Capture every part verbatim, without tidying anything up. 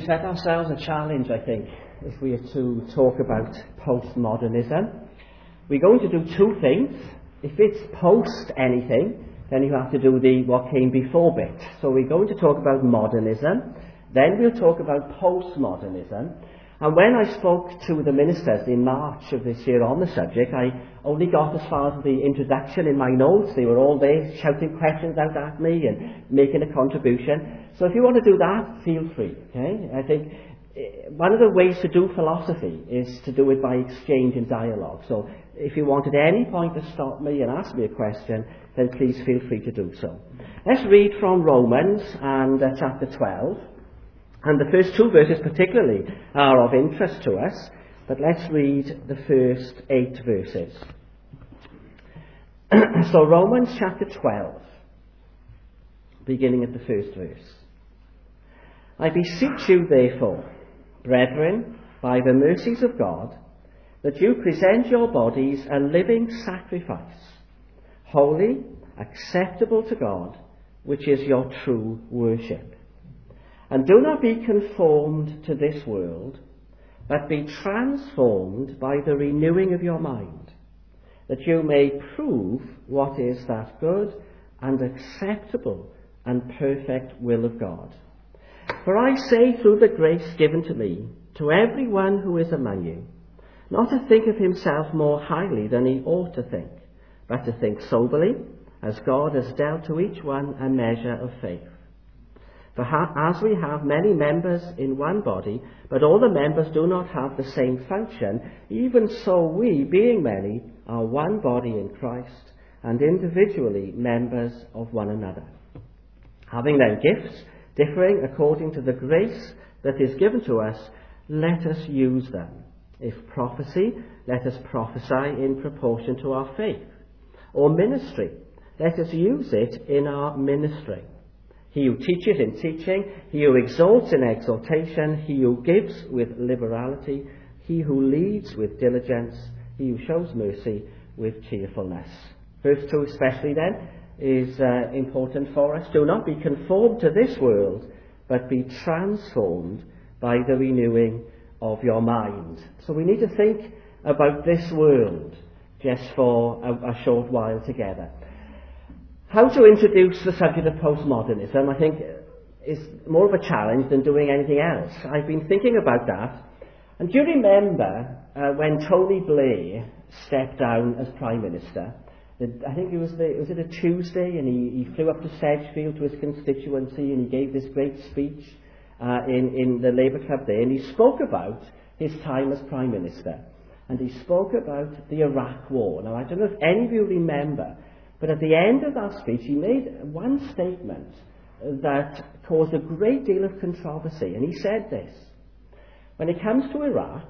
set ourselves a challenge, I think, if we are to talk about postmodernism. We're going to do two things. If it's post anything, then you have to do the what came before bit. So we're going to talk about modernism, then we'll talk about postmodernism. And when I spoke to the ministers in March of this year on the subject, I only got as far as the introduction in my notes. They were all there shouting questions out at me and making a contribution. So if you want to do that, feel free. Okay? I think one of the ways to do philosophy is to do it by exchange and dialogue. So if you want at any point to stop me and ask me a question, then please feel free to do so. Let's read from Romans and uh, chapter twelve. And the first two verses particularly are of interest to us, but let's read the first eight verses. So Romans chapter twelve, beginning at the first verse. I beseech you therefore, brethren, by the mercies of God, that you present your bodies a living sacrifice, holy, acceptable to God, which is your true worship. And do not be conformed to this world, but be transformed by the renewing of your mind, that you may prove what is that good and acceptable and perfect will of God. For I say through the grace given to me, to every one who is among you, not to think of himself more highly than he ought to think, but to think soberly, as God has dealt to each one a measure of faith. For ha- as we have many members in one body, but all the members do not have the same function, even so we, being many, are one body in Christ, and individually members of one another. Having then gifts, differing according to the grace that is given to us, let us use them. If prophecy, let us prophesy in proportion to our faith. Or ministry, let us use it in our ministry. He who teaches in teaching, he who exalts in exaltation, he who gives with liberality, he who leads with diligence, he who shows mercy with cheerfulness. Verse two especially then is uh, important for us. Do not be conformed to this world, but be transformed by the renewing of your mind. So we need to think about this world just for a, a short while together. How to introduce the subject of postmodernism, I think, is more of a challenge than doing anything else. I've been thinking about that. And do you remember uh, when Tony Blair stepped down as Prime Minister? I think it was, the, was it a Tuesday, and he, he flew up to Sedgefield to his constituency, and he gave this great speech uh, in, in the Labour Club there, and he spoke about his time as Prime Minister. And he spoke about the Iraq War. Now, I don't know if any of you remember, but at the end of that speech, he made one statement that caused a great deal of controversy. And he said this: when it comes to Iraq,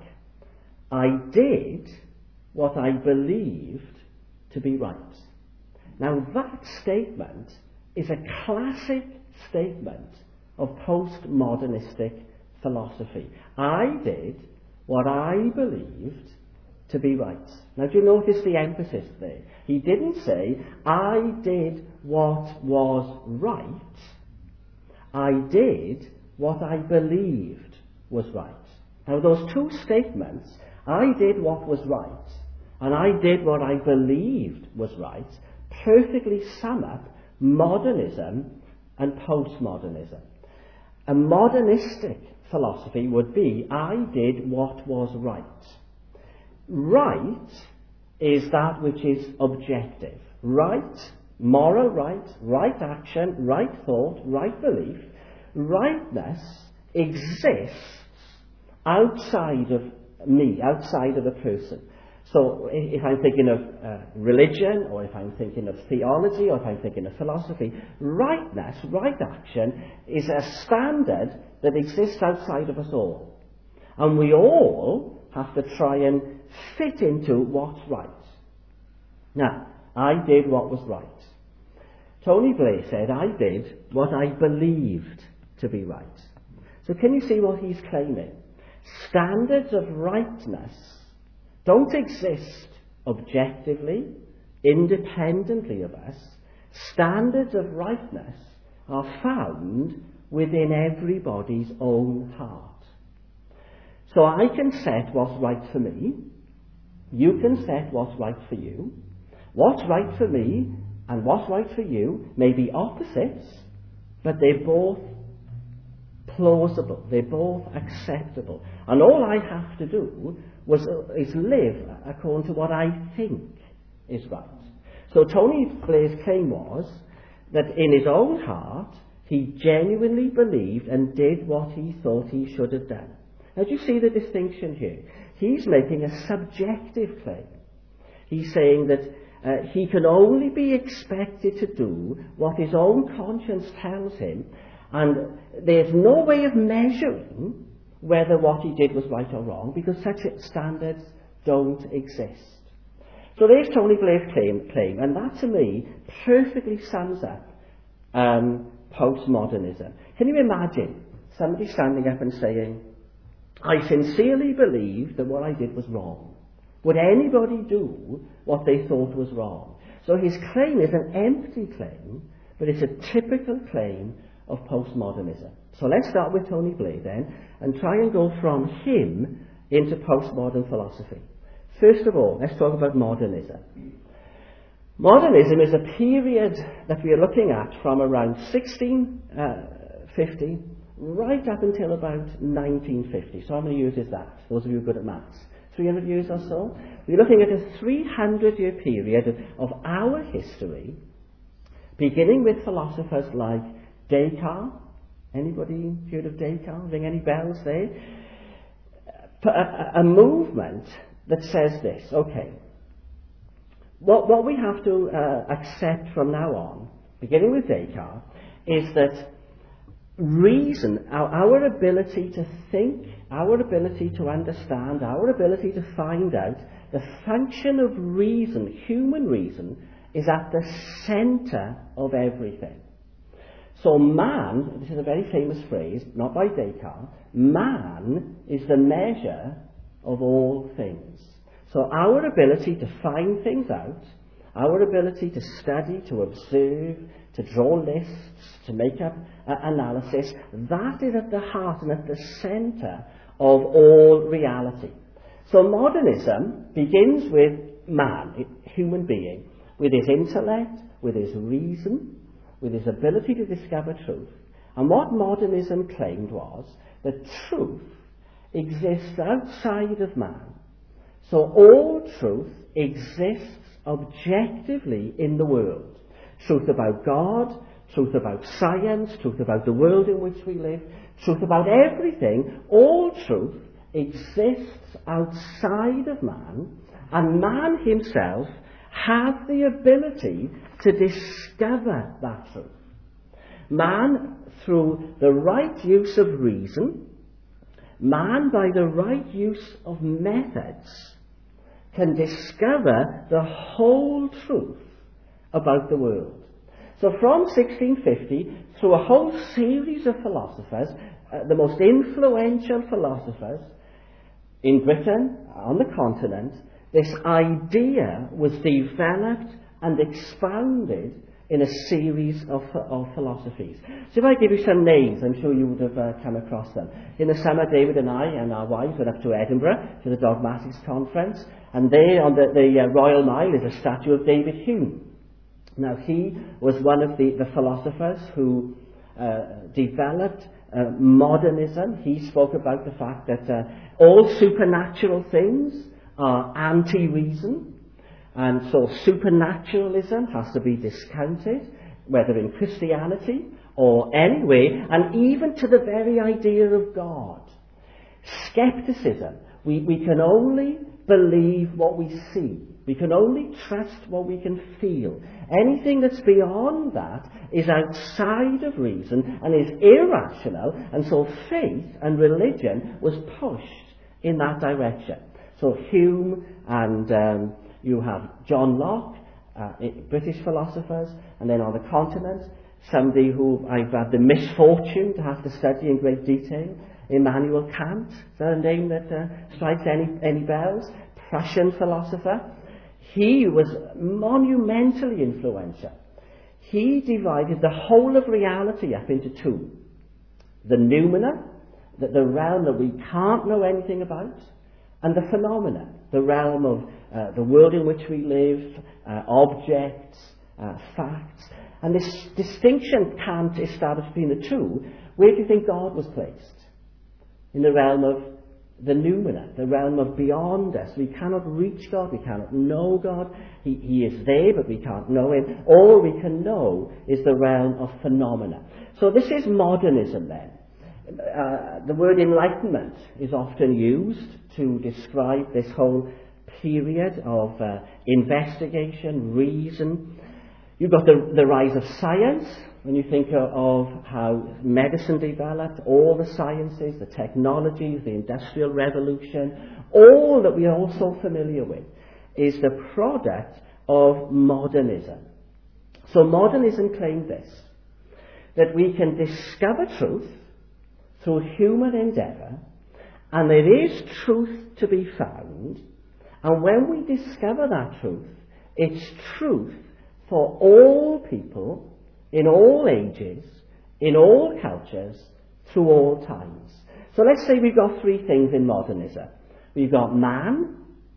I did what I believed to be right. Now, that statement is a classic statement of postmodernistic philosophy. I did what I believed to be right. Now, do you notice the emphasis there? He didn't say, I did what was right. I did what I believed was right. Now, those two statements, I did what was right, and I did what I believed was right, perfectly sum up modernism and postmodernism. A modernistic philosophy would be, I did what was right. Right is that which is objective. Right, moral right, right action, right thought, right belief. Rightness exists outside of me, outside of a person. So if I'm thinking of uh, religion, or if I'm thinking of theology, or if I'm thinking of philosophy, rightness, right action, is a standard that exists outside of us all. And we all have to try and fit into what's right. Now, I did what was right. Tony Blair said, I did what I believed to be right. So can you see what he's claiming? Standards of rightness don't exist objectively, independently of us. Standards of rightness are found within everybody's own heart. So I can set what's right for me. You can set what's right for you. What's right for me and what's right for you may be opposites, but they're both plausible. They're both acceptable. And all I have to do was, is live according to what I think is right. So Tony Blair's claim was that in his own heart, he genuinely believed and did what he thought he should have done. Now, do you see the distinction here? He's making a subjective claim. He's saying that uh, he can only be expected to do what his own conscience tells him, and there's no way of measuring whether what he did was right or wrong, because such standards don't exist. So there's Tony Blair's claim, claim and that to me perfectly sums up um, postmodernism. Can you imagine somebody standing up and saying, I sincerely believe that what I did was wrong? Would anybody do what they thought was wrong? So his claim is an empty claim, but it's a typical claim of postmodernism. So let's start with Tony Blair then, and try and go from him into postmodern philosophy. First of all, let's talk about modernism. Modernism is a period that we are looking at from around sixteen fifty right up until about nineteen fifty. So how many years is that? Those of you good at maths. three hundred years or so? We're looking at a three hundred year period of our history, beginning with philosophers like Descartes. Anybody heard of Descartes? Ring any bells there? A, a, a movement that says this, okay, what, what we have to uh, accept from now on, beginning with Descartes, is that reason, our, our ability to think, our ability to understand, our ability to find out, the function of reason, human reason, is at the centre of everything. So man, this is a very famous phrase, not by Descartes, man is the measure of all things. So our ability to find things out, our ability to study, to observe, to draw lists, to make up uh, analysis, that is at the heart and at the centre of all reality. So modernism begins with man, human being, with his intellect, with his reason, with his ability to discover truth. And what modernism claimed was that truth exists outside of man. So all truth exists objectively in the world. Truth about God, truth about science, truth about the world in which we live, truth about everything, all truth exists outside of man, and man himself has the ability to discover that truth. Man, through the right use of reason, man, by the right use of methods, can discover the whole truth about the world. So from sixteen fifty, through a whole series of philosophers, uh, the most influential philosophers in Britain, on the continent, this idea was developed and expounded in a series of, of philosophies. So if I give you some names, I'm sure you would have uh, come across them. In the summer, David and I and our wives went up to Edinburgh to the Dogmatics Conference, and there on the, the uh, Royal Mile is a statue of David Hume. Now, he was one of the, the philosophers who uh, developed uh, modernism. He spoke about the fact that uh, all supernatural things are anti-reason. And so supernaturalism has to be discounted, whether in Christianity or any way, and even to the very idea of God. Skepticism. We, we can only believe what we see. We can only trust what we can feel. Anything that's beyond that is outside of reason and is irrational, and so faith and religion was pushed in that direction. So Hume and um, you have John Locke, uh, British philosophers, and then on the continent, somebody who I've had the misfortune to have to study in great detail, Immanuel Kant. Is that a name that uh, strikes any, any bells? Prussian philosopher. He was monumentally influential. He divided the whole of reality up into two. the noumena, the, the realm that we can't know anything about, and the phenomena, the realm of uh, the world in which we live, uh, objects, uh, facts. And this distinction can't establish between the two. Where do you think God was placed? In the realm of the noumena, the realm of beyond us. We cannot reach God, we cannot know God. He, he is there, but we can't know him. All we can know is the realm of phenomena. So this is modernism then. Uh, the word enlightenment is often used to describe this whole period of uh, investigation, reason. You've got the, the rise of science. When you think of how medicine developed, all the sciences, the technologies, the Industrial Revolution, all that we are all so familiar with is the product of modernism. So modernism claimed this, that we can discover truth through human endeavour, and there is truth to be found, and when we discover that truth, it's truth for all people, in all ages, in all cultures, through all times. So let's say we've got three things in modernism. We've got man,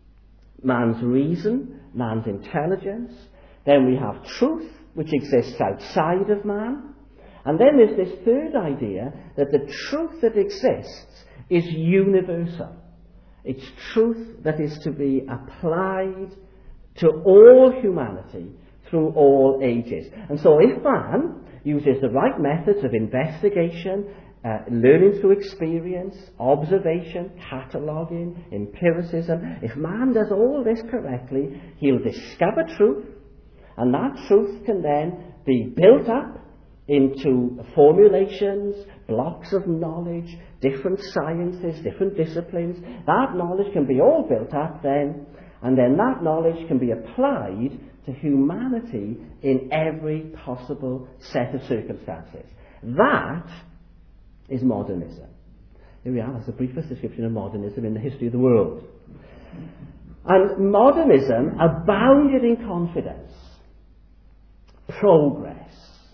man's reason, man's intelligence. Then we have truth, which exists outside of man. And then there's this third idea that the truth that exists is universal. It's truth that is to be applied to all humanity through all ages. And so if man uses the right methods of investigation, uh, learning through experience, observation, cataloguing, empiricism, if man does all this correctly, he'll discover truth, and that truth can then be built up into formulations, blocks of knowledge, different sciences, different disciplines. That knowledge can be all built up then, and then that knowledge can be applied to humanity in every possible set of circumstances. That is modernism. Here we are, that's a briefest description of modernism in the history of the world. And modernism abounded in confidence, progress,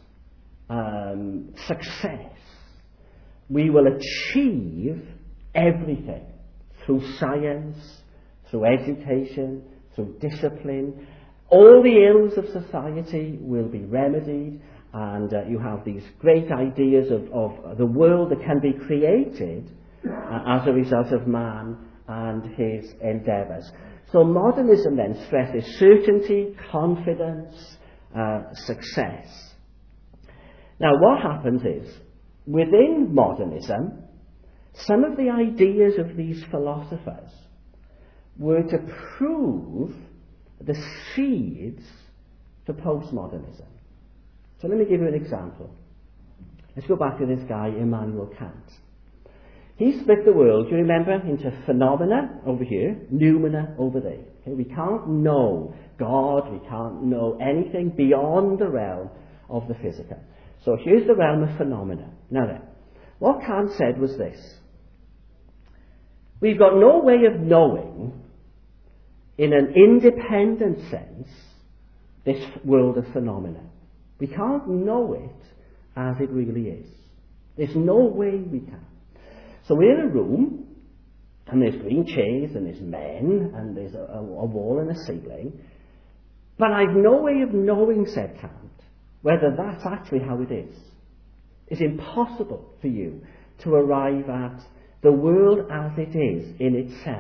um, success. We will achieve everything through science, through education, through discipline. All the ills of society will be remedied, and uh, you have these great ideas of, of the world that can be created uh, as a result of man and his endeavours. So modernism then stresses certainty, confidence, uh, success. Now what happens is, within modernism, some of the ideas of these philosophers were to prove the seeds for postmodernism. So let me give you an example. Let's go back to this guy, Immanuel Kant. He split the world, do you remember, into phenomena over here, noumena over there. Okay? We can't know God, we can't know anything beyond the realm of the physical. So here's the realm of phenomena. Now then, what Kant said was this. We've got no way of knowing, in an independent sense, this world of phenomena. We can't know it as it really is. There's no way we can. So we're in a room, and there's green chairs, and there's men, and there's a, a, a wall and a ceiling, but I've no way of knowing, said Kant, whether that's actually how it is. It's impossible for you to arrive at the world as it is in itself.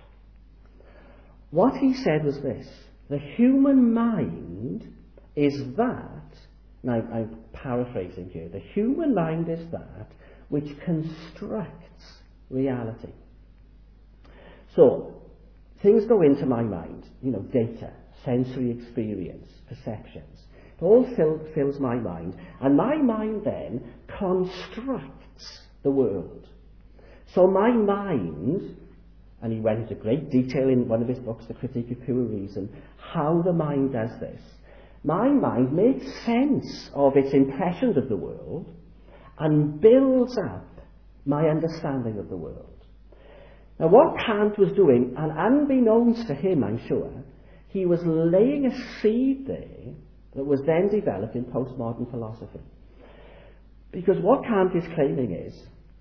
What he said was this: the human mind is that, now I'm paraphrasing here, the human mind is that which constructs reality. So, things go into my mind, you know, data, sensory experience, perceptions. It all fill, fills my mind, and my mind then constructs the world. So my mind, and he went into great detail in one of his books, The Critique of Pure Reason, how the mind does this. My mind makes sense of its impressions of the world and builds up my understanding of the world. Now what Kant was doing, and unbeknownst to him I'm sure, he was laying a seed there that was then developed in postmodern philosophy. Because what Kant is claiming is,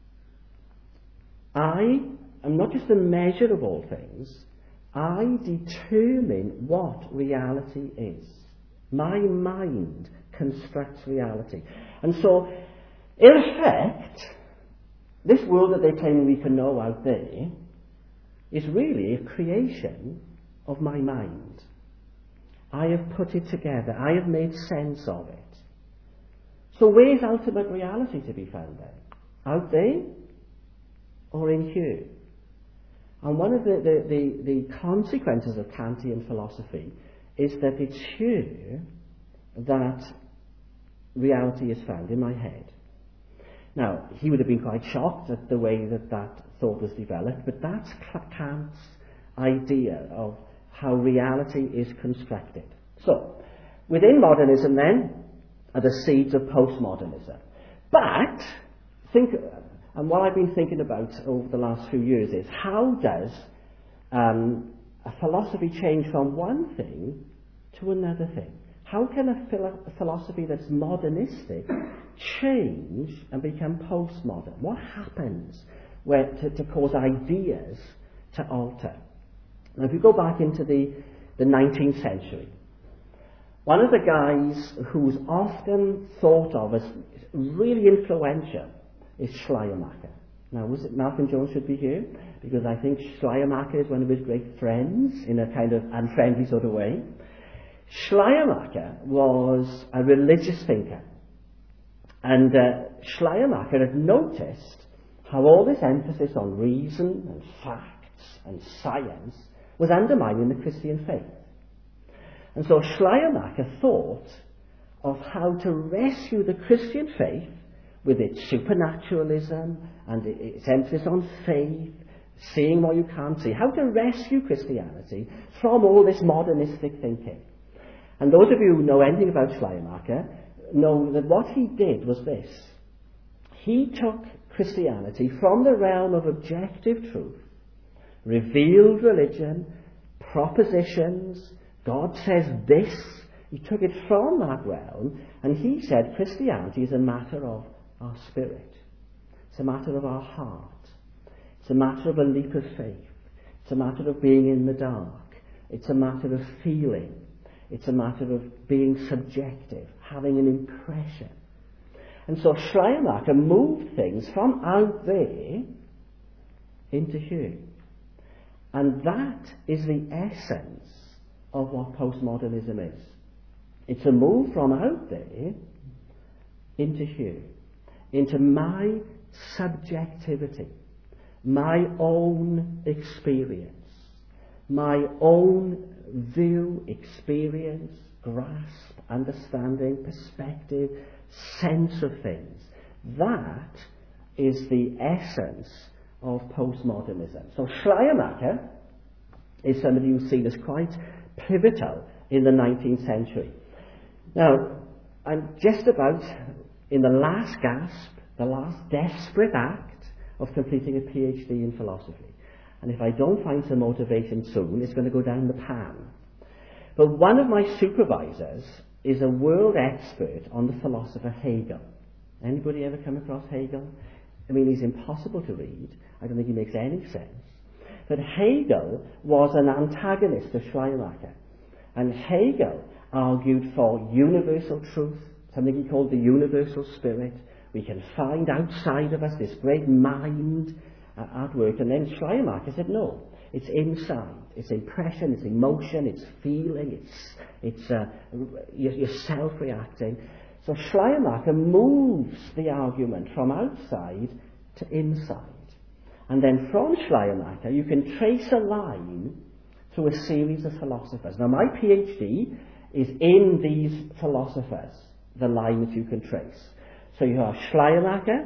I am not just the measure of all things, I determine what reality is. My mind constructs reality. And so, in effect, this world that they claim we can know out there is really a creation of my mind. I have put it together. I have made sense of it. So where's ultimate reality to be found then? Out there or in here? And one of the, the, the, the consequences of Kantian philosophy is that it's here that reality is found, in my head. Now, he would have been quite shocked at the way that that thought was developed, but that's Kant's idea of how reality is constructed. So, within modernism then are the seeds of postmodernism. But, think, and what I've been thinking about over the last few years is, how does um, a philosophy change from one thing to another thing? How can a, philo- a philosophy that's modernistic change and become postmodern? What happens where, to, to cause ideas to alter? Now, if you go back into the, the nineteenth century, one of the guys who's often thought of as really influential is Schleiermacher. Now, was it Malcolm Jones should be here? Because I think Schleiermacher is one of his great friends in a kind of unfriendly sort of way. Schleiermacher was a religious thinker. And uh, Schleiermacher had noticed how all this emphasis on reason and facts and science was undermining the Christian faith. And so Schleiermacher thought of how to rescue the Christian faith with its supernaturalism and its emphasis on faith, seeing what you can't see, how to rescue Christianity from all this modernistic thinking. And those of you who know anything about Schleiermacher know that what he did was this. He took Christianity from the realm of objective truth, revealed religion, propositions, God says this. He took it from that realm and he said Christianity is a matter of our spirit. It's a matter of our heart. It's a matter of a leap of faith. It's a matter of being in the dark. It's a matter of feeling. It's a matter of being subjective, having an impression. And so Schleiermacher moved things from out there into here. And that is the essence of what postmodernism is. It's a move from out there into here, into my subjectivity, my own experience, my own view, experience, grasp, understanding, perspective, sense of things. That is the essence of postmodernism. So Schleiermacher is somebody who's seen as quite pivotal in the nineteenth century. Now, I'm just about in the last gasp, the last desperate act of completing a PhD in philosophy. And if I don't find some motivation soon, it's going to go down the pan. But one of my supervisors is a world expert on the philosopher Hegel. Anybody ever come across Hegel? I mean, he's impossible to read. I don't think he makes any sense. But Hegel was an antagonist of Schleiermacher. And Hegel argued for universal truth, something he called the universal spirit. We can find outside of us this great mind uh, at work. And then Schleiermacher said, no, it's inside. It's impression, it's emotion, it's feeling, it's, it's uh, you're, you're self-reacting. So Schleiermacher moves the argument from outside to inside. And then from Schleiermacher, you can trace a line through a series of philosophers. Now, my PhD is in these philosophers, the line that you can trace. So you have Schleiermacher,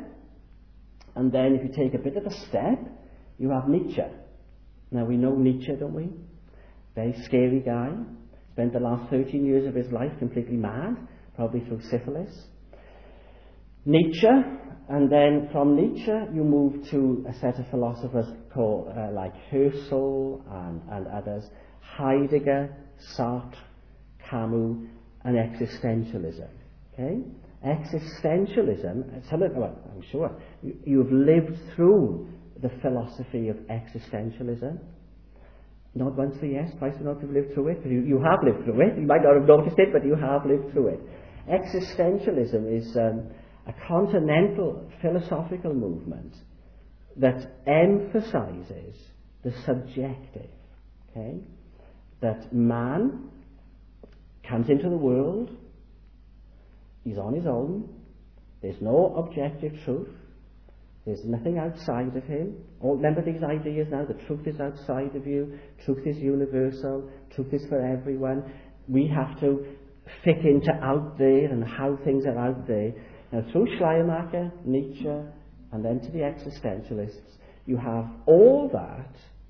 and then if you take a bit of a step, you have Nietzsche. Now, we know Nietzsche, don't we? Very scary guy. Spent the last thirteen years of his life completely mad, probably through syphilis. Nietzsche, and then from Nietzsche you move to a set of philosophers called uh, like Husserl and, and others, Heidegger, Sartre, Camus, and existentialism. Okay, Existentialism, some of, well, I'm sure, you, you've lived through the philosophy of existentialism. Not once or yes, twice or not you've lived through it, but you, you have lived through it. You might not have noticed it, but you have lived through it. Existentialism is um, a continental philosophical movement that emphasizes the subjective. Okay? That man comes into the world, he's on his own, there's no objective truth, there's nothing outside of him. Oh, remember these ideas now, the truth is outside of you, truth is universal, truth is for everyone. We have to fit into out there and how things are out there. Now through Schleiermacher, Nietzsche, and then to the existentialists, you have all that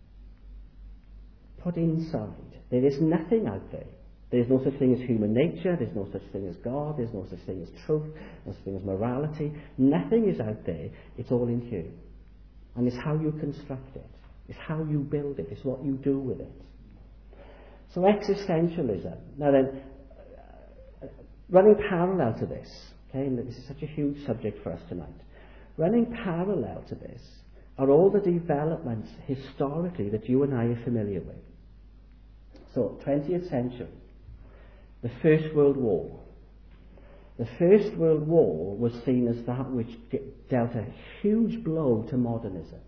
put inside. There is nothing out there. There's no such thing as human nature, there's no such thing as God, there's no such thing as truth, no such thing as morality. Nothing is out there, it's all in you. And it's how you construct it, it's how you build it, it's what you do with it. So existentialism. Now then, uh, running parallel to this, okay, and this is such a huge subject for us tonight, running parallel to this are all the developments historically that you and I are familiar with. So, twentieth century. The First World War. The First World War was seen as that which dealt a huge blow to modernism.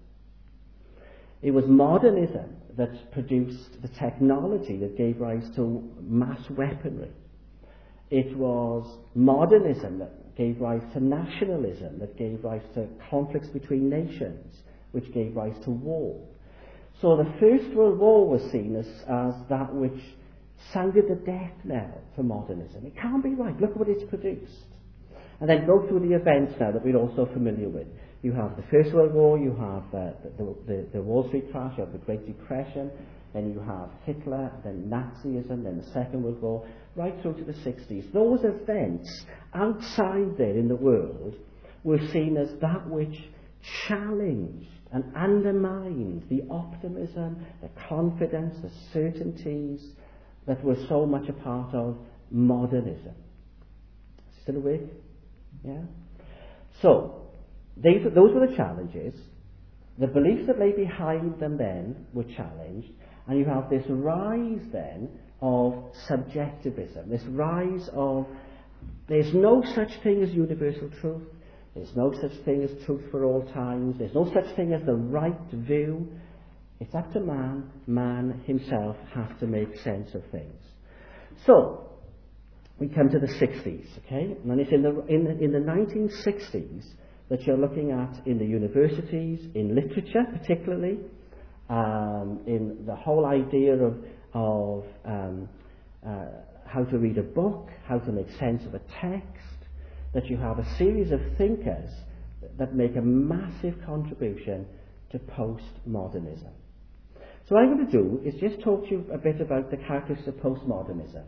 It was modernism that produced the technology that gave rise to mass weaponry. It was modernism that gave rise to nationalism, that gave rise to conflicts between nations, which gave rise to war. So the First World War was seen as, as that which sounded the death knell for modernism. It can't be right. Look what it's produced. And then go through the events now that we're also familiar with. You have the First World War, you have uh, the, the, the Wall Street crash, you have the Great Depression, then you have Hitler, then Nazism, then the Second World War, right through to the sixties. Those events outside there in the world were seen as that which challenged and undermined the optimism, the confidence, the certainties that were so much a part of modernism. Still awake? Yeah? So, these, those were the challenges. The beliefs that lay behind them then were challenged, and you have this rise then of subjectivism, this rise of there's no such thing as universal truth, there's no such thing as truth for all times, there's no such thing as the right view. It's up to man. Man himself has to make sense of things. So, we come to the sixties, okay? And it's in the, in the, in the nineteen sixties that you're looking at in the universities, in literature particularly, um, in the whole idea of, of um, uh, how to read a book, how to make sense of a text, that you have a series of thinkers that make a massive contribution to postmodernism. So what I'm going to do is just talk to you a bit about the characteristics of postmodernism.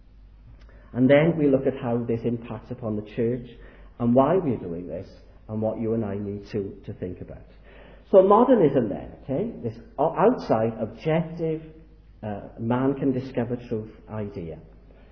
And then we look at how this impacts upon the church and why we're doing this and what you and I need to, to think about. So modernism then, okay, this outside, objective, uh, man can discover truth idea.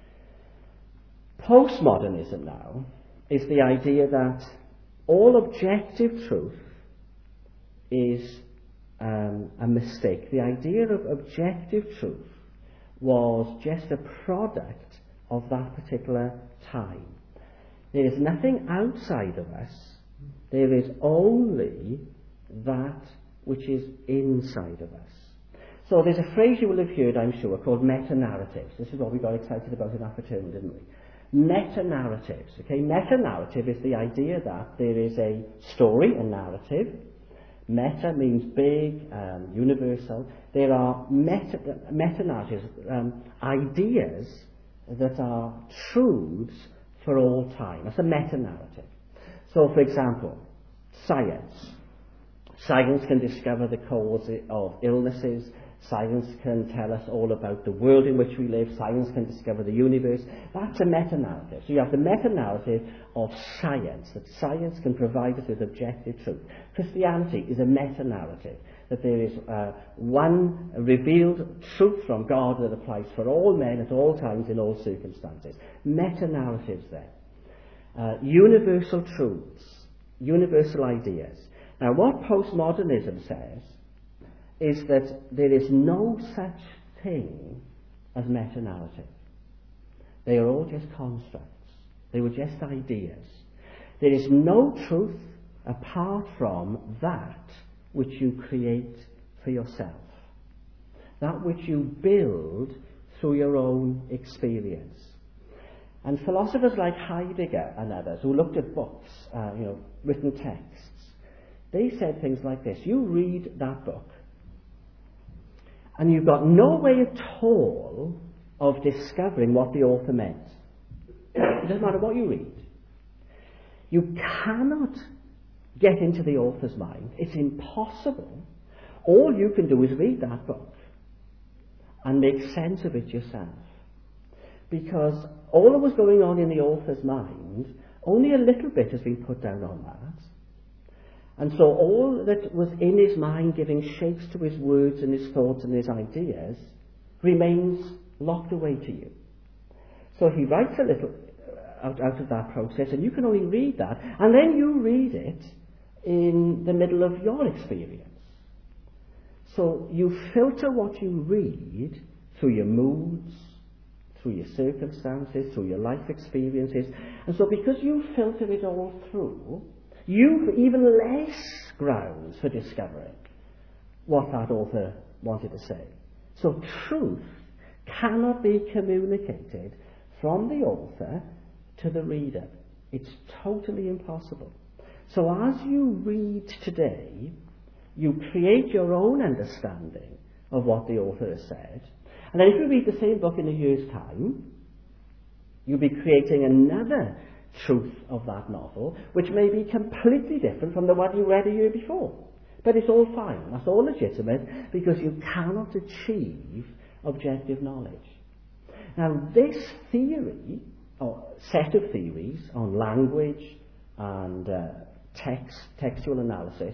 Postmodernism now is the idea that all objective truth is um, a mistake. The idea of objective truth was just a product of that particular time. There is nothing outside of us. There is only that which is inside of us. So there's a phrase you will have heard, I'm sure, called meta-narratives. This is what we got excited about in our fraternity, didn't we? Meta-narratives. Okay, meta-narrative is the idea that there is a story, a narrative. Meta means big, um, universal. There are meta, meta-narratives, um, ideas that are truths for all time. That's a meta-narrative. So, for example, science. Science can discover the cause of illnesses. Science can tell us all about the world in which we live. Science can discover the universe. That's a meta-narrative. So you have the meta-narrative of science, that science can provide us with objective truth. Christianity is a meta-narrative, that there is uh, one revealed truth from God that applies for all men at all times in all circumstances. Meta-narratives there. uh, universal truths, universal ideas. Now, what postmodernism says is that there is no such thing as meta-narrative. They are all just constructs. They were just ideas. There is no truth apart from that which you create for yourself, that which you build through your own experience. And philosophers like Heidegger and others who looked at books, uh, you know, written texts, they said things like this: you read that book and you've got no way at all of discovering what the author meant. It doesn't matter what you read. You cannot get into the author's mind. It's impossible. All you can do is read that book and make sense of it yourself. Because all that was going on in the author's mind, only a little bit has been put down on that. And so all that was in his mind, giving shapes to his words and his thoughts and his ideas, remains locked away to you. So he writes a little out, out of that process, and you can only read that, and then you read it in the middle of your experience. So you filter what you read through your moods, through your circumstances, through your life experiences. And so because you filter it all through, you've even less grounds for discovering what that author wanted to say. So truth cannot be communicated from the author to the reader. It's totally impossible. So as you read today, you create your own understanding of what the author has said. And then if you read the same book in a year's time, you'll be creating another truth of that novel, which may be completely different from the one you read a year before. But it's all fine. That's all legitimate, because you cannot achieve objective knowledge. Now, this theory, or set of theories on language and uh, text, textual analysis,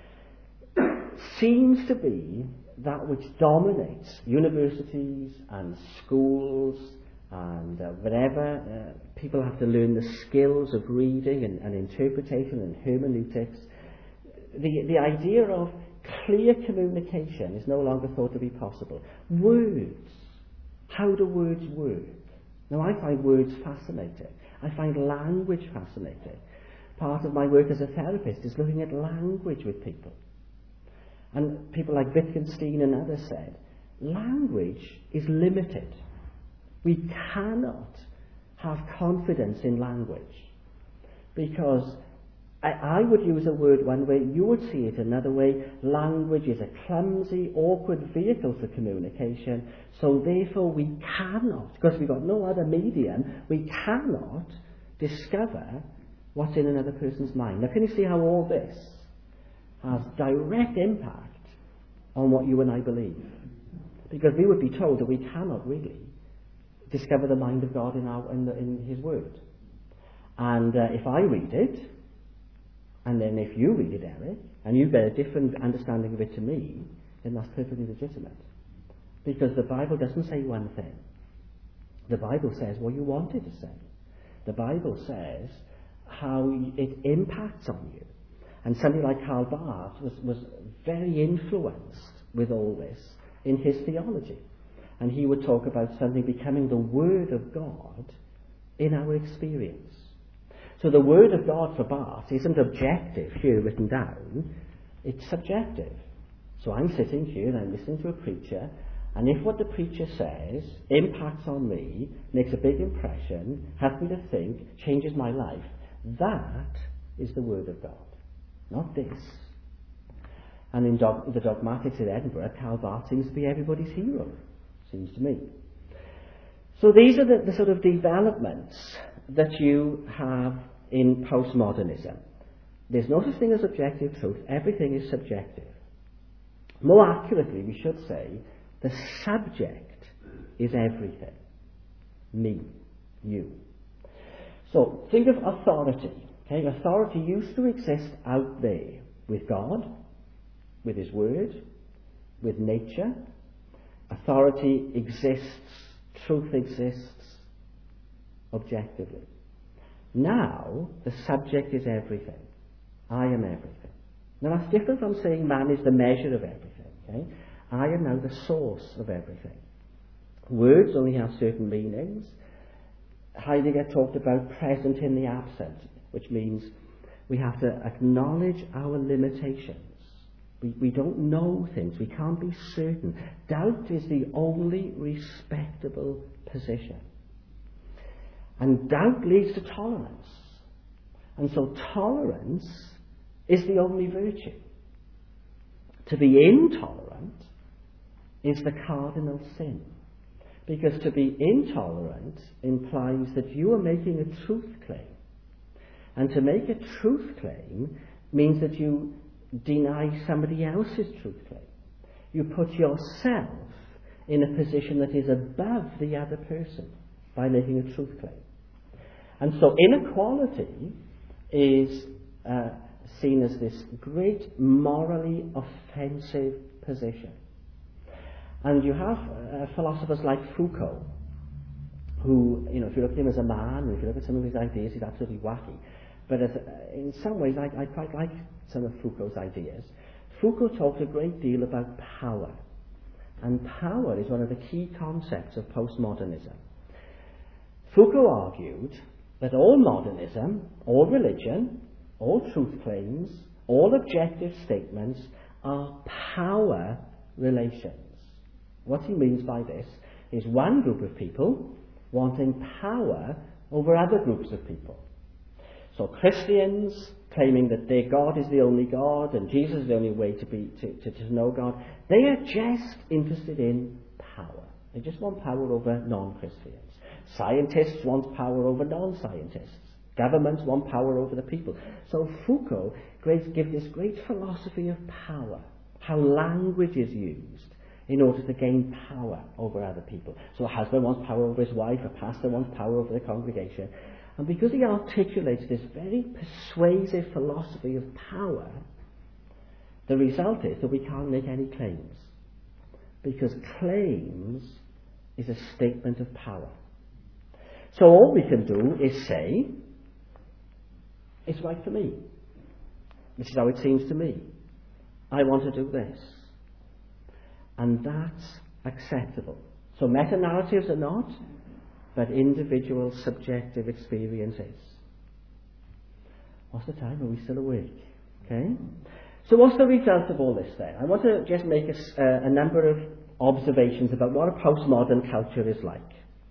seems to be that which dominates universities and schools and uh, wherever uh, people have to learn the skills of reading and, and interpretation and hermeneutics. The, the idea of clear communication is no longer thought to be possible. Words. How do words work? Now, I find words fascinating. I find language fascinating. Part of my work as a therapist is looking at language with people. And people like Wittgenstein and others said, language is limited. We cannot have confidence in language, because I, I would use a word one way, you would see it another way. Language is a clumsy, awkward vehicle for communication, so therefore we cannot, because we've got no other medium, we cannot discover what's in another person's mind. Now, can you see how all this has direct impact on what you and I believe? Because we would be told that we cannot really discover the mind of God in, our, in, the, in His Word. And uh, if I read it, and then if you read it, Eric, and you get a different understanding of it to me, then that's perfectly legitimate. Because the Bible doesn't say one thing. The Bible says what you want it to say. The Bible says how it impacts on you. And somebody like Karl Barth was, was very influenced with all this in his theology. And he would talk about something becoming the Word of God in our experience. So the Word of God for Barth isn't objective here written down, it's subjective. So I'm sitting here and I'm listening to a preacher, and if what the preacher says impacts on me, makes a big impression, helps me to think, changes my life, that is the Word of God. Not this. And in dog, the dogmatics in Edinburgh, Karl Barth seems to be everybody's hero, seems to me. So these are the, the sort of developments that you have in postmodernism. There's no such thing as objective truth. Everything is subjective. More accurately, we should say, the subject is everything. Me, you. So think of authority. Okay, authority used to exist out there with God, with His Word, with nature. Authority exists, truth exists objectively. Now, the subject is everything. I am everything. Now, that's different from saying man is the measure of everything. Okay? I am now the source of everything. Words only have certain meanings. Heidegger talked about present in the absent, which means we have to acknowledge our limitations. We, we don't know things. We can't be certain. Doubt is the only respectable position. And doubt leads to tolerance. And so tolerance is the only virtue. To be intolerant is the cardinal sin. Because to be intolerant implies that you are making a truth claim. And to make a truth claim means that you deny somebody else's truth claim. You put yourself in a position that is above the other person by making a truth claim. And so inequality is uh, seen as this great morally offensive position. And you have uh, philosophers like Foucault, who, you know, if you look at him as a man, or if you look at some of his ideas, he's absolutely wacky. But as, uh, in some ways, I, I quite like some of Foucault's ideas. Foucault talked a great deal about power. And power is one of the key concepts of postmodernism. Foucault argued that all modernism, all religion, all truth claims, all objective statements are power relations. What he means by this is one group of people wanting power over other groups of people. So Christians claiming that their God is the only God and Jesus is the only way to be to, to, to know God, they are just interested in power. They just want power over non-Christians. Scientists want power over non-scientists. Governments want power over the people. So Foucault gives this great philosophy of power, how language is used in order to gain power over other people. So a husband wants power over his wife, a pastor wants power over the congregation. And because he articulates this very persuasive philosophy of power, the result is that we can't make any claims. Because claims is a statement of power. So all we can do is say, it's right for me. This is how it seems to me. I want to do this. And that's acceptable. So meta-narratives are not, but individual subjective experiences. What's the time? Are we still awake? Okay. So what's the result of all this then? I want to just make a, uh, a number of observations about what a postmodern culture is like.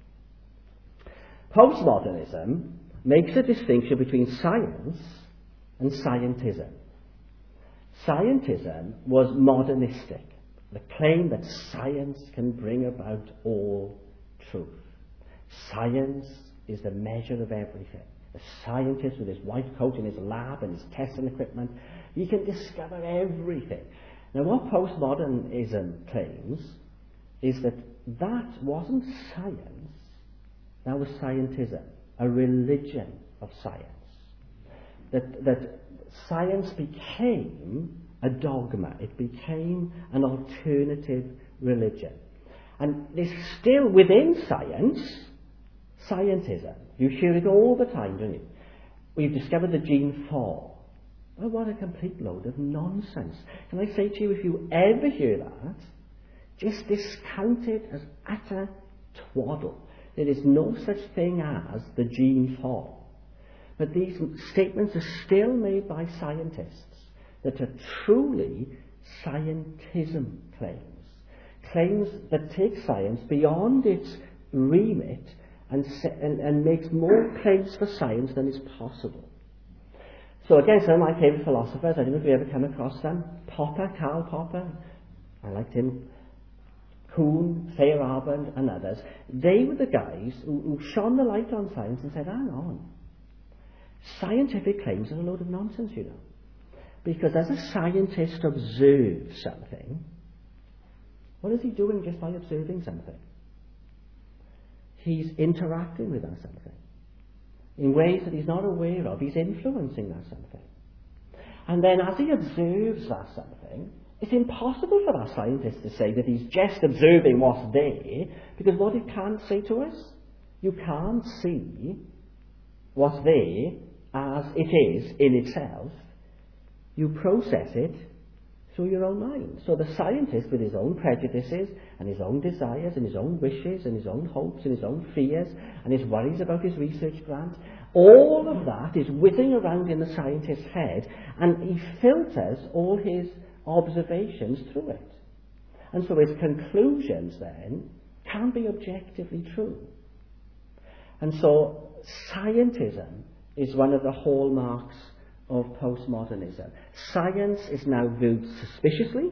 Postmodernism makes a distinction between science and scientism. Scientism was modernistic, the claim that science can bring about all truth. Science is the measure of everything. The scientist with his white coat in his lab and his testing equipment, he can discover everything. Now what postmodernism claims is that that wasn't science, that was scientism, a religion of science. That, that science became a dogma, it became an alternative religion. And there's still within science, scientism. You hear it all the time, don't you? We've discovered the gene four. Oh, what a complete load of nonsense. Can I say to you, if you ever hear that, just discount it as utter twaddle. There is no such thing as the gene four. But these statements are still made by scientists that are truly scientism claims. Claims that take science beyond its remit and, and, and makes more claims for science than is possible. So again, some of my favourite philosophers, I don't know if you ever come across them, Popper, Karl Popper, I liked him, Kuhn, Feyerabend and others. They were the guys who, who shone the light on science and said, hang on, scientific claims are a load of nonsense, you know. Because as a scientist observes something, what is he doing just by observing something? He's interacting with that something in ways that he's not aware of. He's influencing that something. And then as he observes that something, it's impossible for that scientist to say that he's just observing what's there, because what it can't say to us, you can't see what's there as it is in itself, you process it through your own mind. So the scientist, with his own prejudices and his own desires and his own wishes and his own hopes and his own fears and his worries about his research grant, all of that is whizzing around in the scientist's head, and he filters all his observations through it. And so his conclusions then can be objectively true. And so scientism is one of the hallmarks of postmodernism. Science is now viewed suspiciously.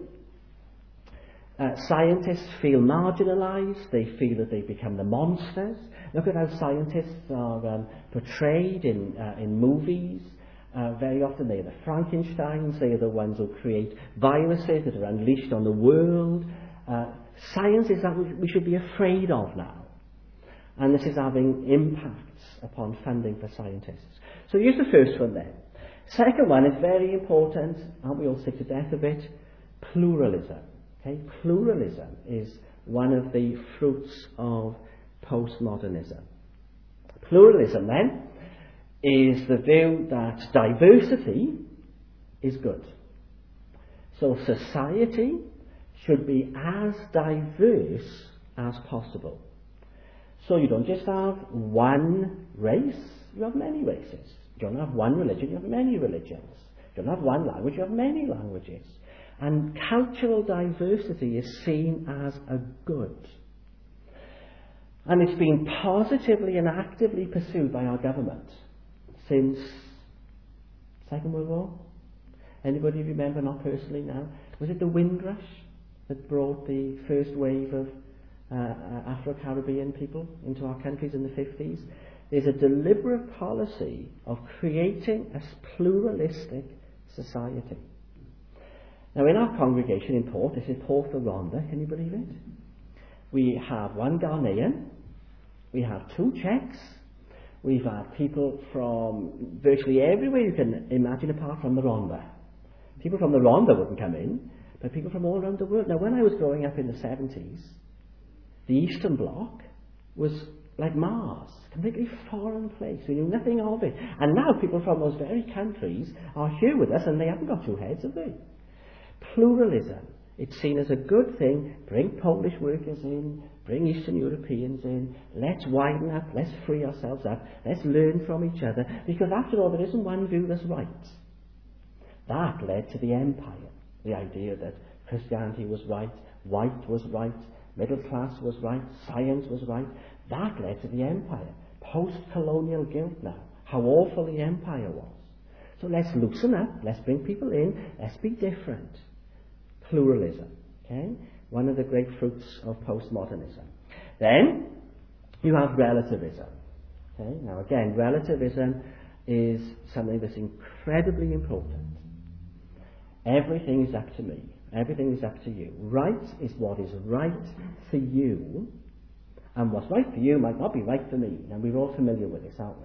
Uh, scientists feel marginalised. They feel that they've become the monsters. Look at how scientists are um, portrayed in, uh, in movies. Uh, very often they're the Frankensteins. They are the ones who create viruses that are unleashed on the world. Uh, science is that we should be afraid of now. And this is having impacts upon funding for scientists. So here's the first one then. Second one is very important, aren't we all sick to death of it? Pluralism. Okay? Pluralism is one of the fruits of postmodernism. Pluralism then is the view that diversity is good. So society should be as diverse as possible. So you don't just have one race, you have many races. You don't have one religion, you have many religions. You don't have one language, you have many languages. And cultural diversity is seen as a good. And it's been positively and actively pursued by our government since Second World War. Anybody remember, not personally now? Was it the Windrush that brought the first wave of uh, Afro-Caribbean people into our countries in the fifties? There's a deliberate policy of creating a pluralistic society. Now, in our congregation in Port, this is Port of Rhondda, can you believe it? We have one Ghanaian, we have two Czechs, we've had people from virtually everywhere you can imagine apart from the Rhondda. People from the Rhondda wouldn't come in, but people from all around the world. Now, when I was growing up in the seventies, the Eastern Bloc was like Mars, completely foreign place. We knew nothing of it. And now people from those very countries are here with us, and they haven't got two heads, have they? Pluralism. It's seen as a good thing. Bring Polish workers in, bring Eastern Europeans in, let's widen up, let's free ourselves up, let's learn from each other, because after all, there isn't one view that's right. That led to the empire. The idea that Christianity was right, white was right, middle class was right, science was right. That led to the empire. Post-colonial guilt now. How awful the empire was. So let's loosen up, let's bring people in, let's be different. Pluralism. Okay? One of the great fruits of postmodernism. Then you have relativism. Okay? Now again, relativism is something that's incredibly important. Everything is up to me. Everything is up to you. Right is what is right for you, and what's right for you might not be right for me. And we're all familiar with this, aren't we?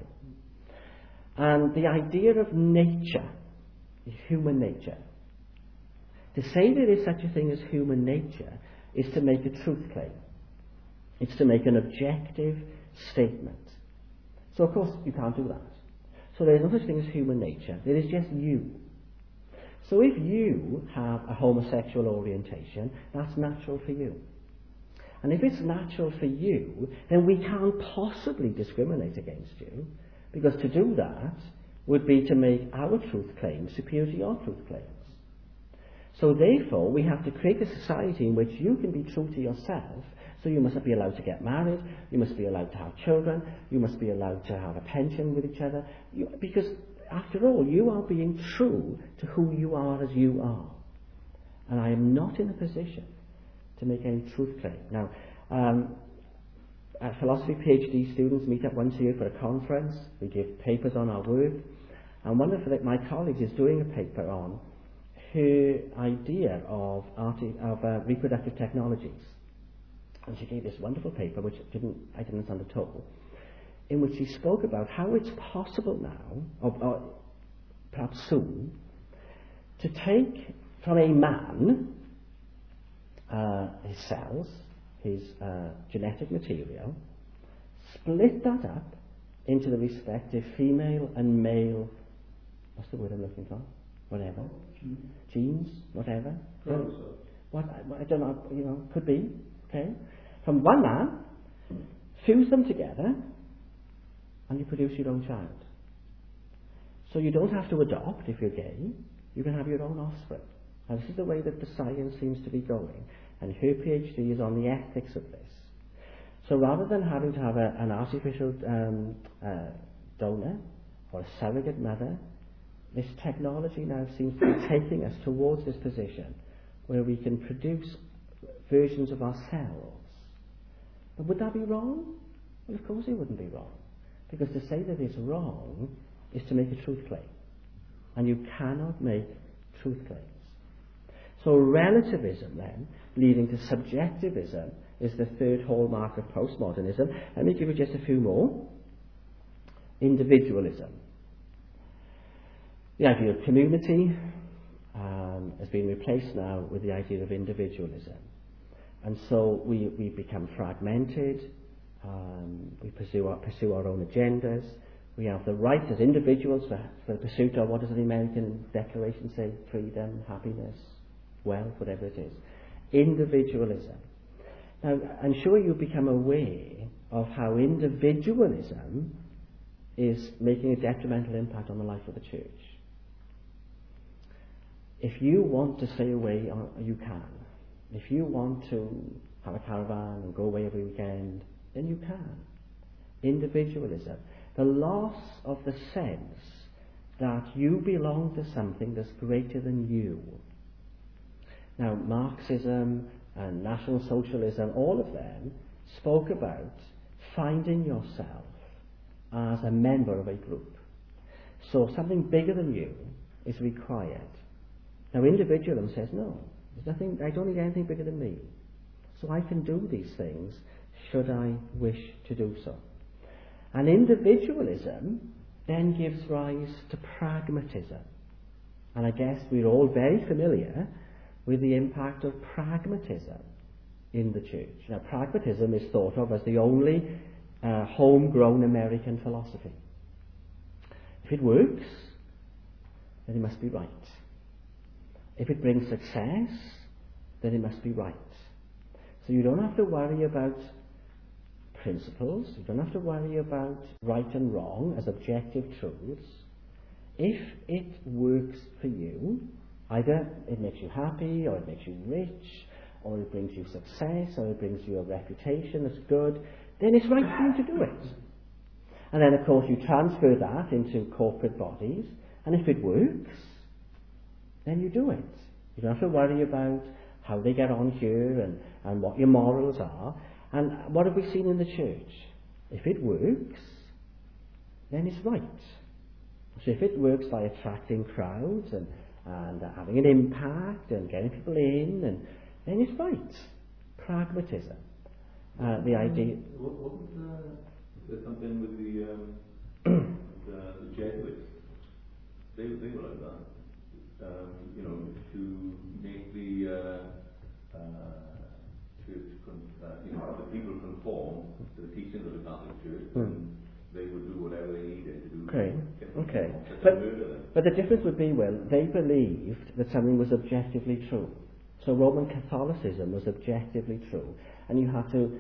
And the idea of nature, human nature, to say there is such a thing as human nature is to make a truth claim. It's to make an objective statement. So of course you can't do that. So there is no such thing as human nature. There is just you. So if you have a homosexual orientation, that's natural for you. And if it's natural for you, then we can't possibly discriminate against you, because to do that would be to make our truth claims superior to your truth claims. So therefore, we have to create a society in which you can be true to yourself. So you must be allowed to get married, you must be allowed to have children, you must be allowed to have a pension with each other, you, because after all, you are being true to who you are as you are. And I am not in a position to make any truth claim. Now, um, uh, philosophy PhD students meet up once a year for a conference. We give papers on our work. And one of the, my colleagues is doing a paper on her idea of, arti- of uh, reproductive technologies. And she gave this wonderful paper, which didn't, I didn't understand at all, in which she spoke about how it's possible now, or, or perhaps soon, to take from a man uh, his cells, his uh, genetic material, split that up into the respective female and male, what's the word I'm looking for? Whatever. Genes. Genes, whatever. Chromosomes. What, I, I don't know, you know, could be, okay? From one man, fuse them together, and you produce your own child. So you don't have to adopt if you're gay, you can have your own offspring. Now this is the way that the science seems to be going, and her PhD is on the ethics of this. So rather than having to have a, an artificial um, uh, donor or a surrogate mother, this technology now seems to be taking us towards this position where we can produce versions of ourselves. But would that be wrong? Well, of course it wouldn't be wrong. Because to say that it's wrong is to make a truth claim. And you cannot make truth claims. So relativism then, leading to subjectivism, is the third hallmark of postmodernism. Let me give you just a few more. Individualism. The idea of community um, has been replaced now with the idea of individualism. And so we, we become fragmented, um, we pursue our, pursue our own agendas, we have the right as individuals for, for the pursuit of, what does the American Declaration say? Freedom, happiness, wealth, whatever it is. Individualism. Now, I'm sure you become aware of how individualism is making a detrimental impact on the life of the church. If you want to stay away, you can. If you want to have a caravan and go away every weekend, then you can. Individualism. The loss of the sense that you belong to something that's greater than you. Now, Marxism and National Socialism, all of them spoke about finding yourself as a member of a group. So something bigger than you is required. Now, individualism says, no, there's nothing, I don't need anything bigger than me. So I can do these things should I wish to do so. And individualism then gives rise to pragmatism. And I guess we're all very familiar with the impact of pragmatism in the church. Now, pragmatism is thought of as the only uh, homegrown American philosophy. If it works, then it must be right. If it brings success, then it must be right. So you don't have to worry about principles, you don't have to worry about right and wrong as objective truths. If it works for you, either it makes you happy, or it makes you rich, or it brings you success, or it brings you a reputation that's good, then it's right for you to do it. And then, of course, you transfer that into corporate bodies, and if it works, then you do it. You don't have to worry about how they get on here and, and what your morals are. And what have we seen in the church? If it works, then it's right. So if it works by attracting crowds and, and uh, having an impact and getting people in, and then it's right. Pragmatism. Uh, the idea... Wasn't uh, there something with the, um, the, the Jesuits? They, they were like that. Um, you know, to make the uh, uh, to, to con- uh, you know, the people conform to the teachings of the Catholic Church, mm. and they would do whatever they needed to do. Okay, okay. But, but the difference would be, well, they believed that something was objectively true. So Roman Catholicism was objectively true, and you had to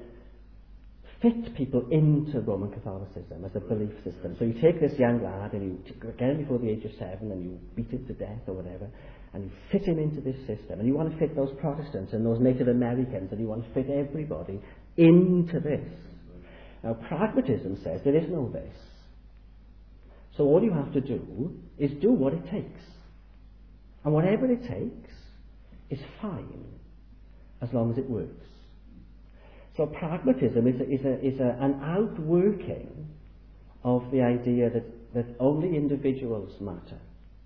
fit people into Roman Catholicism as a belief system. So you take this young lad and you get him before the age of seven and you beat him to death or whatever, and you fit him into this system. And you want to fit those Protestants and those Native Americans, and you want to fit everybody into this. Now, pragmatism says there is no this. So all you have to do is do what it takes. And whatever it takes is fine, as long as it works. So pragmatism is, a, is, a, is a, an outworking of the idea that, that only individuals matter.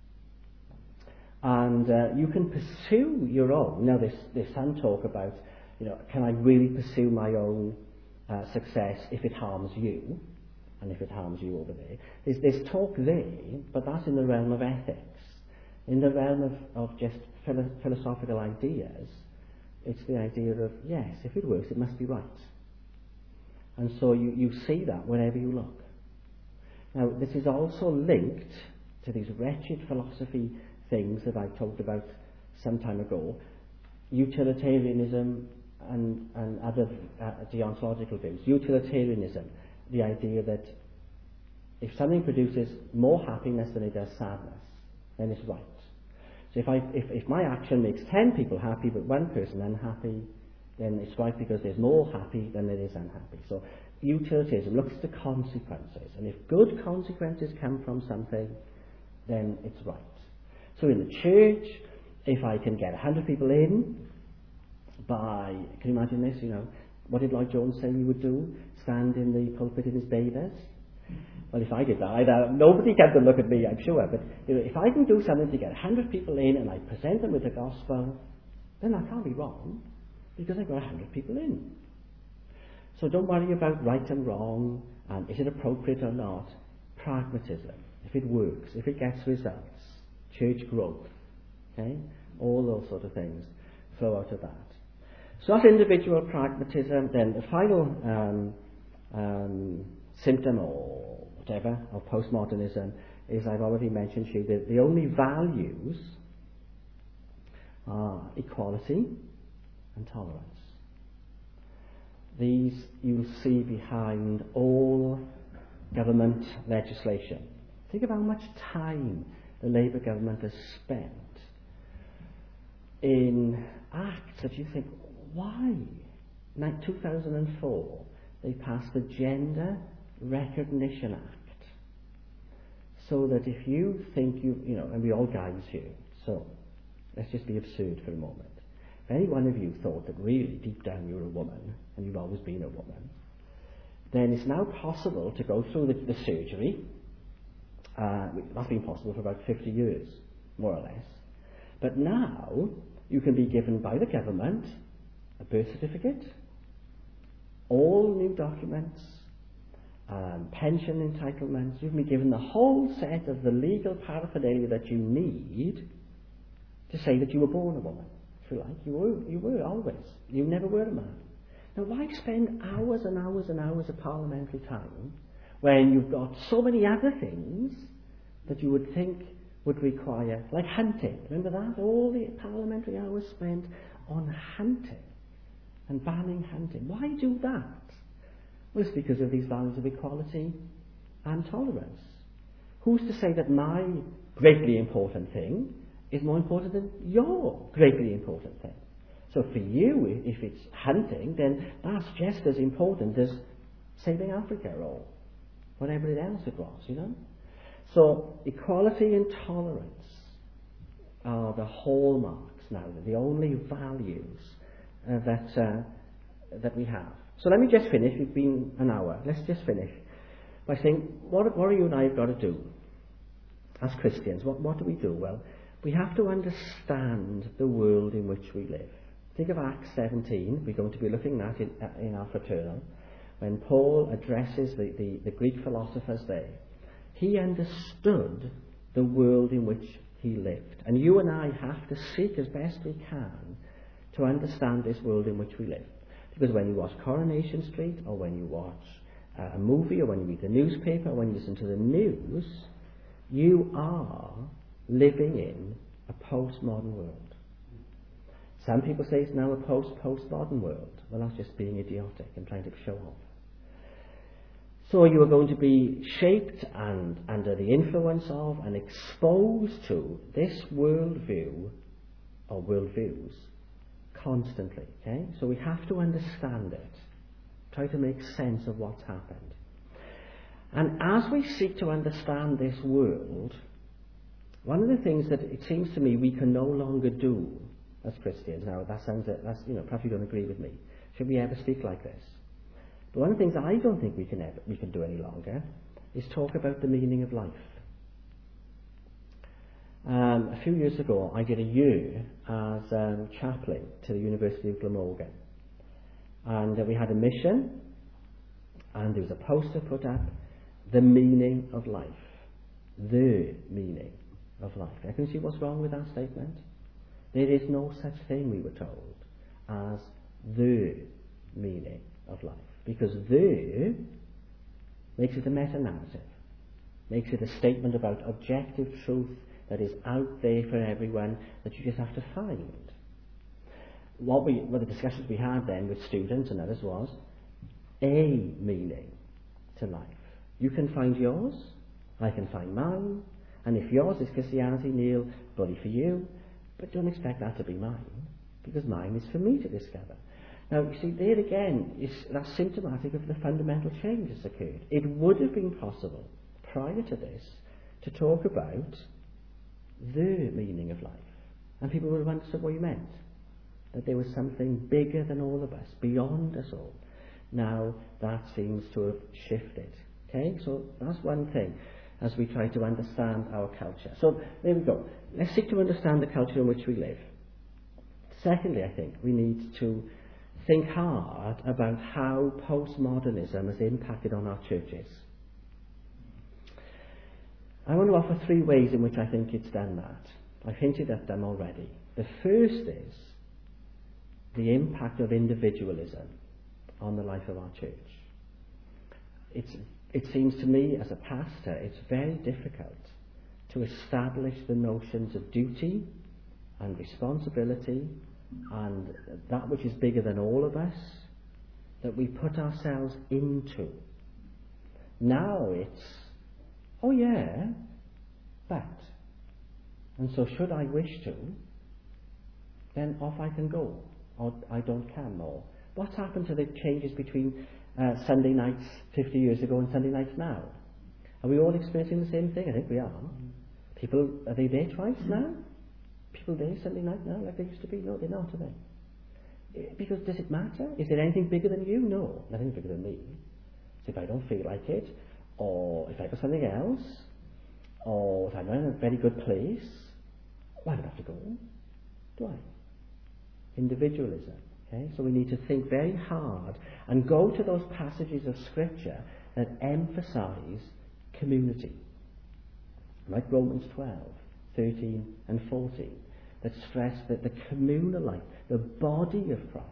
And uh, you can pursue your own. Now there's, there's some talk about, you know, can I really pursue my own uh, success if it harms you? And if it harms you over there. There's, there's talk there, but that's in the realm of ethics. In the realm of, of just philo- philosophical ideas, it's the idea of, yes, if it works, it must be right. And so you, you see that wherever you look. Now, this is also linked to these wretched philosophy things that I talked about some time ago, utilitarianism and, and other uh, deontological views. Utilitarianism, the idea that if something produces more happiness than it does sadness, then it's right. So if, I, if, if my action makes ten people happy but one person unhappy, then it's right because there's more happy than there is unhappy. So utilitarianism looks at the consequences, and if good consequences come from something, then it's right. So in the church, if I can get a hundred people in by, can you imagine this, you know, what did Lloyd Jones say he would do? Stand in the pulpit in his bathers? Well, if I did that, I'd, uh, nobody came to look at me, I'm sure, but you know, if I can do something to get a hundred people in and I present them with the gospel, then I can't be wrong, because I got a hundred people in. So don't worry about right and wrong, and is it appropriate or not. Pragmatism, if it works, if it gets results, church growth, okay, all those sort of things flow out of that. So that's individual pragmatism. Then the final um, um, symptom or whatever of postmodernism is, I've already mentioned to you, that the only values are equality and tolerance. These you'll see behind all government legislation. Think of how much time the Labour government has spent in acts that you think, why? In two thousand four, they passed the Gender Recognition Act, so that if you think you, you know, and we all guys here, so let's just be absurd for a moment. If any one of you thought that really deep down you're a woman, and you've always been a woman, then it's now possible to go through the, the surgery. Uh, that's been possible for about fifty years, more or less. But now you can be given by the government a birth certificate, all new documents, um, pension entitlements. You can be given the whole set of the legal paraphernalia that you need to say that you were born a woman, if you like. You were, you were always. You never were a man. Now, why spend hours and hours and hours of parliamentary time when you've got so many other things that you would think would require, like hunting? Remember that? All the parliamentary hours spent on hunting and banning hunting. Why do that? Well, it's because of these values of equality and tolerance. Who's to say that my greatly important thing is more important than your greatly important thing? So for you, if it's hunting, then that's just as important as saving Africa or whatever else it was, you know? So equality and tolerance are the hallmarks now, the only values uh, that uh, that we have. So let me just finish. We've been an hour. Let's just finish by saying, what, what are you and I have got to do as Christians? What, what do we do? Well, we have to understand the world in which we live. Think of Acts seventeen, we're going to be looking at it in our fraternal, when Paul addresses the, the, the Greek philosophers there. He understood the world in which he lived. And you and I have to seek as best we can to understand this world in which we live. Because when you watch Coronation Street, or when you watch uh, a movie, or when you read the newspaper, or when you listen to the news, you are living in a postmodern world. Some people say it's now a post-postmodern world. Well, that's just being idiotic and trying to show off. So you are going to be shaped and under the influence of and exposed to this worldview or worldviews constantly. Okay? So we have to understand it. Try to make sense of what's happened. And as we seek to understand this world, one of the things that it seems to me we can no longer do as Christians, now that sounds, that's, you know, perhaps you don't agree with me. Should we ever speak like this? But one of the things I don't think we can ever, we can do any longer is talk about the meaning of life. Um, a few years ago, I did a year as um, chaplain to the University of Glamorgan. And uh, we had a mission, and there was a poster put up, the meaning of life. The meaning of life. I can see what's wrong with that statement. There is no such thing, we were told, as the meaning of life. Because the makes it a meta-narrative. Makes it a statement about objective truth that is out there for everyone that you just have to find. What we, what the discussions we had then with students and others was a meaning to life. You can find yours, I can find mine, and if yours is Christianity, Neil, bully for you, but don't expect that to be mine, because mine is for me to discover. Now, you see, there again, is, that's symptomatic of the fundamental change that's occurred. It would have been possible, prior to this, to talk about the meaning of life. And people would have understood what you meant. That there was something bigger than all of us, beyond us all. Now, that seems to have shifted. Okay, so that's one thing, as we try to understand our culture. So, there we go. Let's seek to understand the culture in which we live. Secondly, I think, we need to think hard about how postmodernism has impacted on our churches. I want to offer three ways in which I think it's done that. I've hinted at them already. The first is the impact of individualism on the life of our church. It's, it seems to me, as a pastor, it's very difficult to establish the notions of duty and responsibility and that which is bigger than all of us, that we put ourselves into. Now it's, oh yeah, but. And so should I wish to, then off I can go, or I don't come. Or what's happened to the changes between uh, Sunday nights fifty years ago and Sunday nights now? Are we all experiencing the same thing? I think we are. People, are they there twice now? People there Sunday night now like they used to be? No, they're not, are they? Because does it matter? Is there anything bigger than you? No, nothing bigger than me. So if I don't feel like it, or if I got something else, or if I'm not in a very good place, well, I don't have to go, do I? Individualism. Okay? So we need to think very hard and go to those passages of Scripture that emphasise community. Like Romans twelve, thirteen and fourteen, that stress that the communal life, the body of Christ.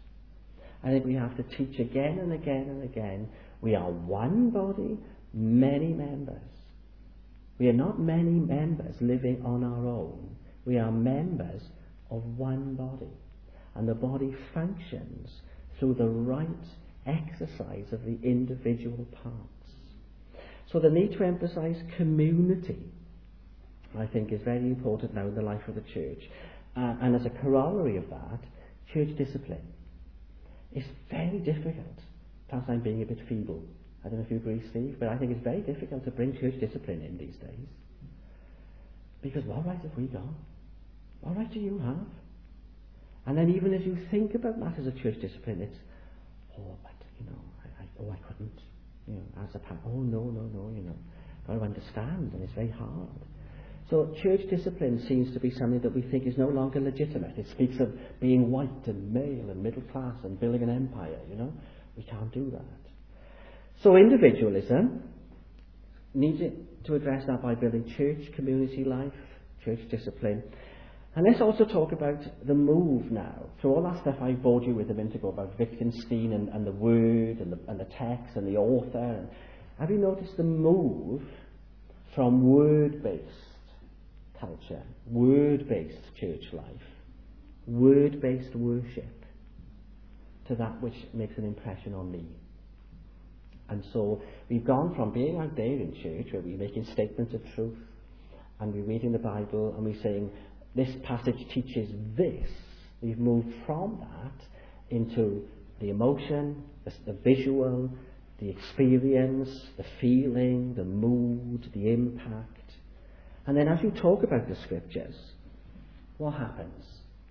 I think we have to teach again and again and again, we are one body, many members. We are not many members living on our own. We are members of one body. And the body functions through the right exercise of the individual parts. So the need to emphasize community, I think, is very important now in the life of the church. Uh, and as a corollary of that, church discipline. It's very difficult. Perhaps I'm being a bit feeble. I don't know if you agree, Steve, but I think it's very difficult to bring church discipline in these days. Because what right have we got? What right do you have? And then even as you think about matters of church discipline, it's, oh, but, you know, I, I, oh, I couldn't, you know, as a pastor, oh, no, no, no, you know, got to understand, and it's very hard. So church discipline seems to be something that we think is no longer legitimate. It speaks of being white and male and middle class and building an empire, you know. We can't do that. So individualism needs to address that by building church community life, church discipline. And let's also talk about the move now. So all that stuff I bored you with a minute ago about Wittgenstein and, and the word and the, and the text and the author. And have you noticed the move from word-based culture, word-based church life, word-based worship, to that which makes an impression on me? And so we've gone from being out there in church where we're making statements of truth and we're reading the Bible and we're saying this passage teaches this. We've moved from that into the emotion, the, the visual, the experience, the feeling, the mood, the impact. And then as you talk about the Scriptures, what happens?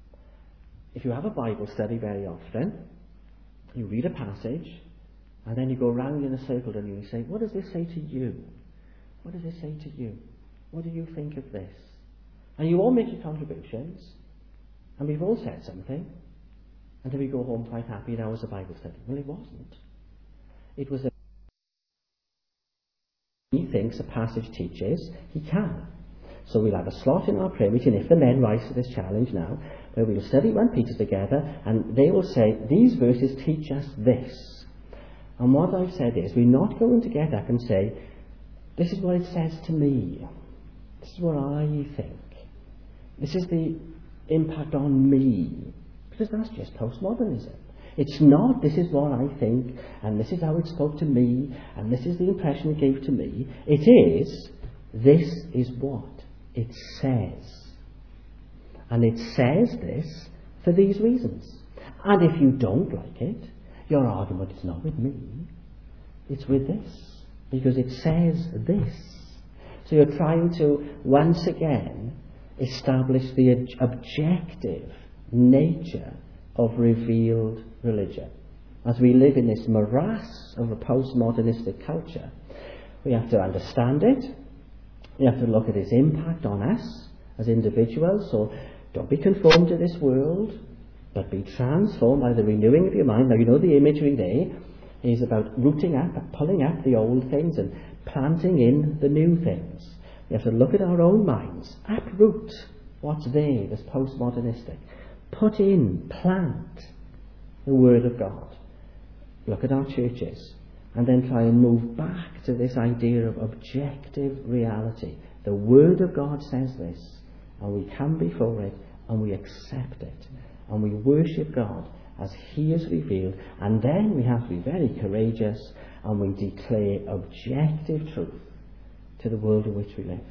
If you have a Bible study very often, you read a passage, and then you go round in a circle and you say, what does this say to you? What does this say to you? What do you think of this? And you all make your contributions, and we've all said something, and then we go home quite happy, now was a Bible study. Well, it wasn't. It was a... He thinks a passage teaches, he can. So we'll have a slot in our prayer meeting, if the men rise to this challenge now, where we'll study First Peter together, and they will say, these verses teach us this. And what I've said is, we're not going to get up and say, This is what it says to me. This is what I think. This is the impact on me. Because that's just postmodernism. It's not, this is what I think, and this is how it spoke to me, and this is the impression it gave to me. It is, this is what it says. And it says this for these reasons. And if you don't like it, your argument is not with me, it's with this. Because it says this. So you're trying to, once again, establish the ob- objective nature of revealed religion. As we live in this morass of a postmodernistic culture, we have to understand it. We have to look at its impact on us as individuals. So don't be conformed to this world, but be transformed by the renewing of your mind. Now, you know the imagery there is about rooting up, pulling up the old things and planting in the new things. We have to look at our own minds, uproot what's there that's postmodernistic. Put in, plant the Word of God. Look at our churches and then try and move back to this idea of objective reality. The Word of God says this, and we come before it and we accept it and we worship God as He is revealed, and then we have to be very courageous and we declare objective truth to the world in which we live.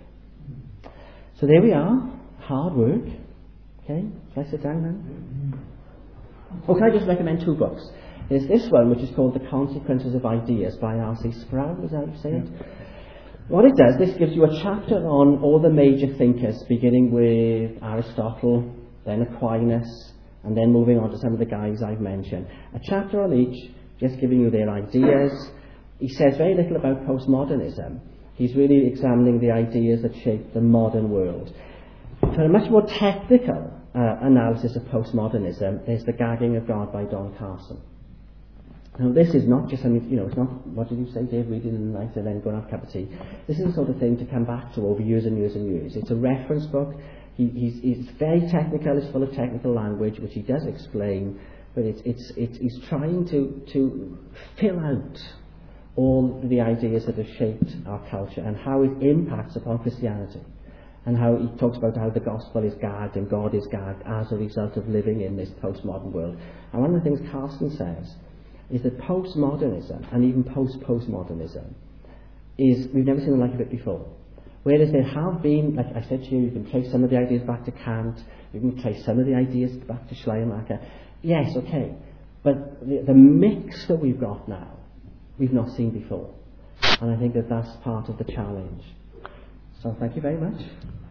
So there we are, hard work. Okay, shall I sit down now? Or can I just recommend two books? There's this one which is called The Consequences of Ideas by R C Sproul, is that how you say it? What it does, this gives you a chapter on all the major thinkers, beginning with Aristotle, then Aquinas, and then moving on to some of the guys I've mentioned. A chapter on each, just giving you their ideas. He says very little about postmodernism. He's really examining the ideas that shape the modern world. For a much more technical uh, analysis of postmodernism, there's The Gagging of God by Don Carson. Now, this is not just, I mean, you know, it's not, what did you say, Dave, reading in the night and then going to have a cup of tea. This is the sort of thing to come back to over years and years and years. It's a reference book. He, he's, he's very technical, it's full of technical language, which he does explain, but it's, it's, it's, he's trying to, to fill out all the ideas that have shaped our culture and how it impacts upon Christianity. And how he talks about how the gospel is gagged and God is gagged as a result of living in this postmodern world. And one of the things Carson says is that postmodernism, and even post-postmodernism, is, we've never seen the like of it before. Whereas there have been, like I said to you, you can trace some of the ideas back to Kant, you can trace some of the ideas back to Schleiermacher. Yes, okay. But the, the mix that we've got now, we've not seen before. And I think that that's part of the challenge. So thank you very much.